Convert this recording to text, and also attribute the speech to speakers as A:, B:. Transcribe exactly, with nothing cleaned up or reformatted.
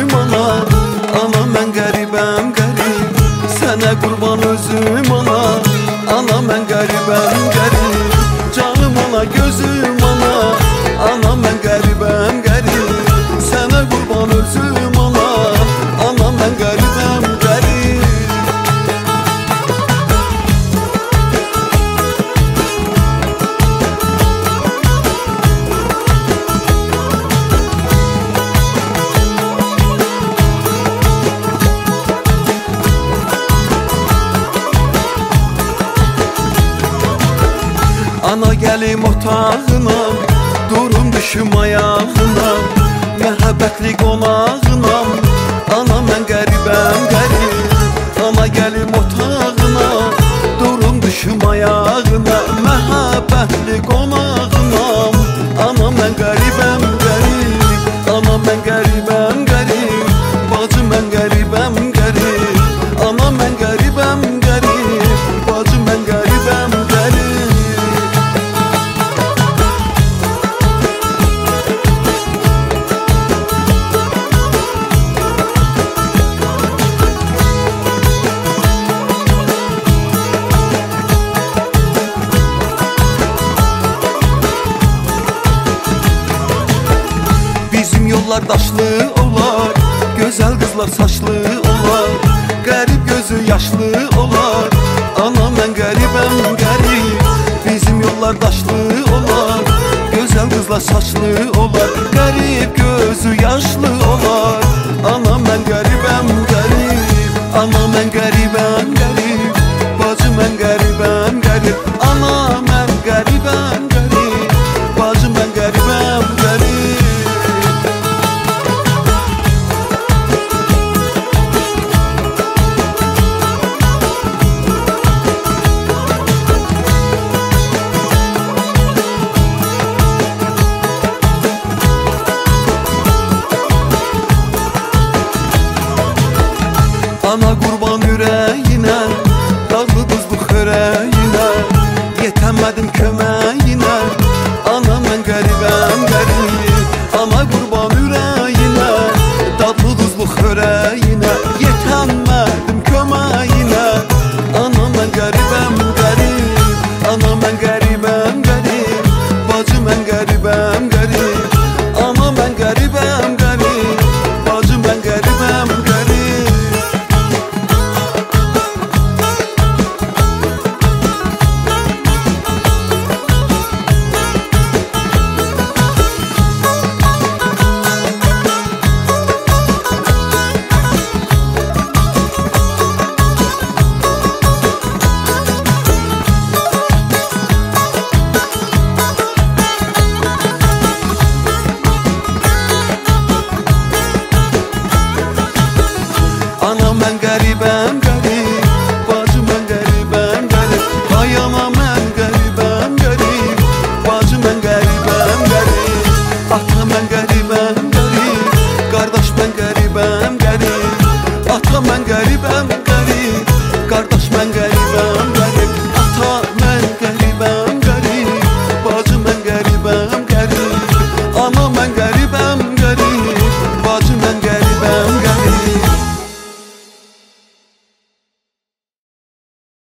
A: özüm ana. Ana mən qəribəm qərib, sənə qurban özüm ana. Ana mən qəribəm qərib, canım ana gözüm ana. Ana mən qəribəm qərib, sənə qurban özüm ana. Ana mən qəribəm qərib. Ana gəlim otağına, durum düşüm ayağına. Məhəbbətli qonağınam, ana mən qəribəm qərib. Ana gəlim otağına, durum düşüm ayağına. Məhəbbətli qonağınam, ana mən qəribəm qərib. Ana mən qəribəm qərib, bacı mən qəribəm qərib. Ana mən qəribəm qərib, bacı mən qəribəm qərib. Bizim yollar daşlı olar, gözəl qızlar saçlı olar. Qərib gözü yaşlı olar, ana mən qəribəm qərib. Bizim yollar daşlı olar, gözəl qızlar saçlı olar. Qərib gözü yaşlı olar, ana mən qəribəm qərib. Ana mən qəribəm qərib, bacı mən qəribəm qərib. Ana mən qəribəm qərib, bacı mən qəribəm qərib. Ana qurban ürəyinə, dadlı duzlu xörəyinə. Yetəmədim köməyinə, ana mən qəribəm qərib. Ana qurban ürəyinə, dadlı duzlu xörəyinə. Yetəmədim köməyinə, ana mən qəribəm qərib. Ana mən qəribəm qərib, bacı mən qəribəm qərib. Ana mən qəribəm qərib, bacı mən qəribəm qərib. Ana mən qəribəm qərib, bacı mən qəribəm qərib. Ay ana mən qəribəm qərib, bacı mən qəribəm qərib. Ata mən qəribəm qərib, qardaş mən qəribəm qərib. Ata mən qəribəm